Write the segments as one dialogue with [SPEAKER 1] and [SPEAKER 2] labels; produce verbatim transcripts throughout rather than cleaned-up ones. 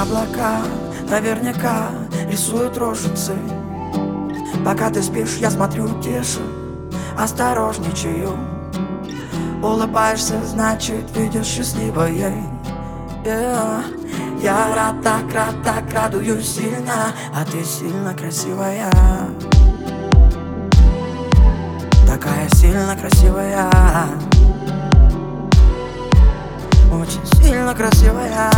[SPEAKER 1] облака наверняка рисуют рожицы. Пока ты спишь, я смотрю тише, осторожничаю. Улыбаешься, значит, видишь счастливое. Yeah. Я рад, так рад, так радуюсь сильно, а ты сильно красивая. Такая сильно красивая, очень сильно красивая.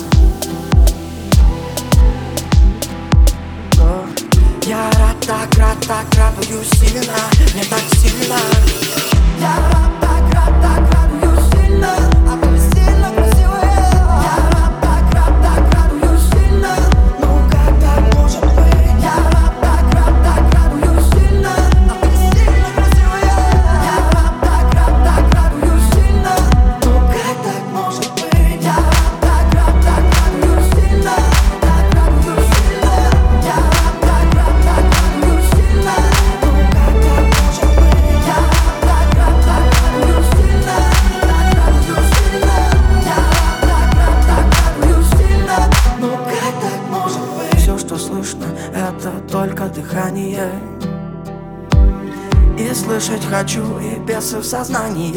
[SPEAKER 1] Я рад, так рад, так радуюсь сильно, мне так сильно. Я рад, так рад, так радуюсь сильно, а ты сильно красивая. Я рад, так рад, так радуюсь сильно, ну как так может быть? Я рад, так рад, так радуюсь сильно, а ты сильно красивая. Я рад, так рад, так радуюсь сильно, ну как так может быть? Я рад, так рад, так радуюсь сильно, так радуюсь сильно. Я рад, так рад, так радуюсь сильно, ну как так может быть? Я рад, так рад, так радуюсь сильно, так радуюсь сильно. Я рад, так рад, так радуюсь сильно, ну как так может быть? Все, что слышно, это только дыхание. И слышать хочу, и бесы в сознании.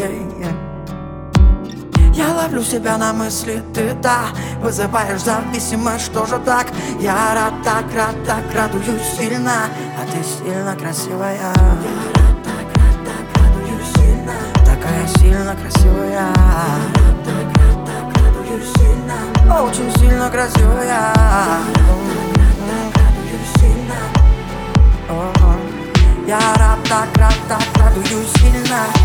[SPEAKER 1] Я ловлю себя на мысли, ты да, вызываешь зависимость, что же так? Я рад, так рад, так радуюсь сильно, а ты сильно красивая. Я рад, так рад, так радуюсь сильно, такая сильно красивая. Я рад, так рад, так радуюсь сильно, очень сильно красивая. Я рад, так рад, так радуюсь сильно. Я рад, так рад, так радуюсь сильно.